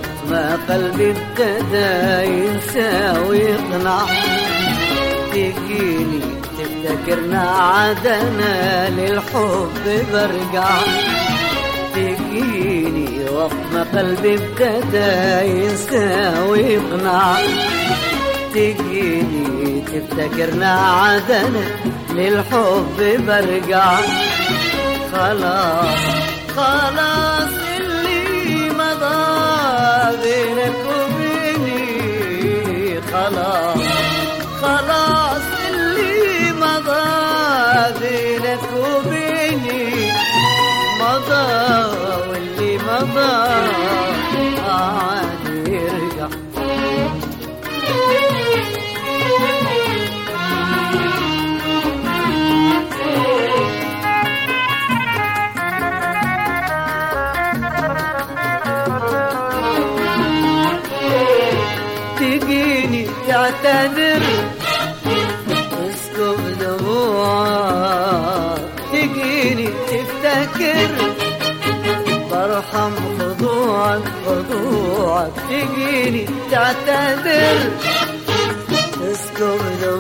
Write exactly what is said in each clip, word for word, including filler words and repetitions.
ما قلبي ابتدى ينسى ويقنع، تجيني تفتكرنا عادنا للحب برجع، تجيني وقت ما قلبي ابتدى ينسى ويقنع، تجيني تفتكرنا عادنا للحب برجع. خلاص خلاص اللي مضى بينك وبيني، خلاص خلاص اللي مضى بينك وبيني، مضى واللي مضى عاد يرجع. تجيني تعتذر تسكب دموعك، تجيني تفتكر برحم خضوعك خضوعك، تجيني تعتذر تسكب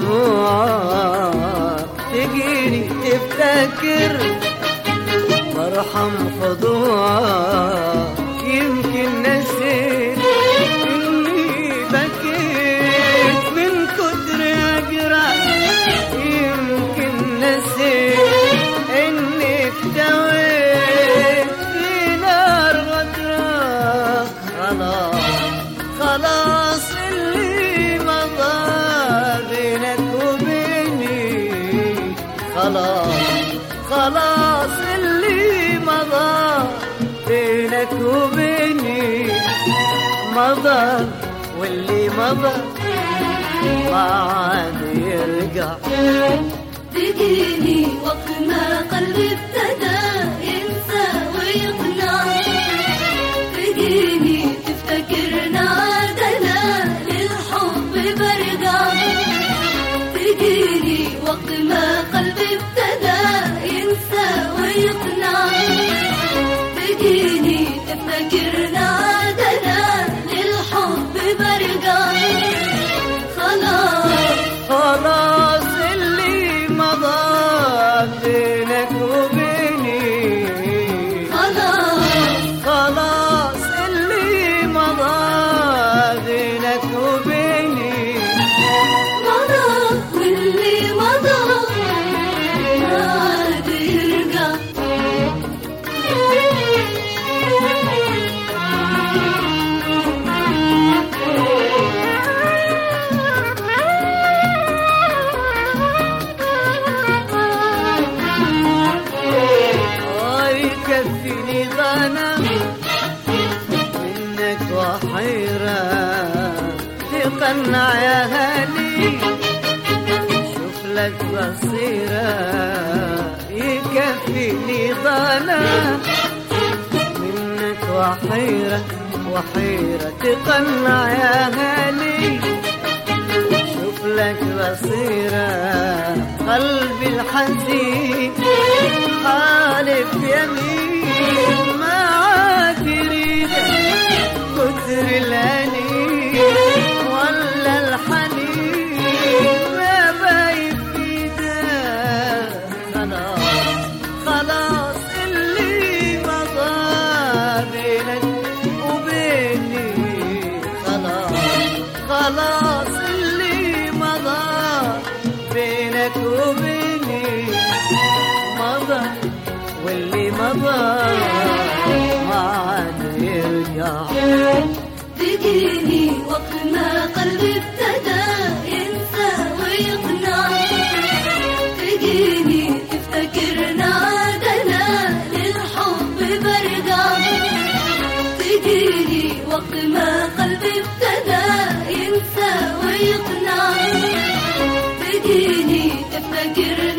دموعك، تجيني تفتكر برحم خضوعك. يمكن نسيت اني بكيت من كتر اجرح، يمكن نسيت اني اكتويت في نار غدرك. خلاص خلاص اللي مضى بينك وبيني، خلاص خلاص اللي مضى بينك وبيني، مضى واللي مضى ما عاد يرجع. تجيني وقت ما قلبي ابتدى ينسى ويقنع، تجيني تفتكرنا عادنا للحب برجع، تجيني وقت ما قلبي ابتدى ينسى ويقنع، تجيني تفتكرنا عادنا للحب برجع. خلاص خلاص اللي مضى بينك وبيني، خلاص خلاص اللي مضى بينك وبيني، مضى واللي مضى ما عاد يرجع. يكفيني ظنم منك وحيرة تقنع يا هلي، شوف لك بصيرة. يكفيني ظنم منك وحيرة وحيرة تقنع يا هلي، شوف لك بصيرة. قلبي الحزين حالف يمين ما عاد يريده، كتر الأنين ولا الحنين ما باين فيده. خلاص خلاص اللي مضى بينك وبيني، خلاص خلاص اللي مضى بينك وبيني، مضى واللي مضى ما عاد يرجع. تجيني وقت ما قلبي ابتدى ينسى ويقنع، تجيني تفتكرنا عادنا للحب برجع، تجيني وقت ما قلبي ابتدى ينسى ويقنع، تجيني تفتكرنا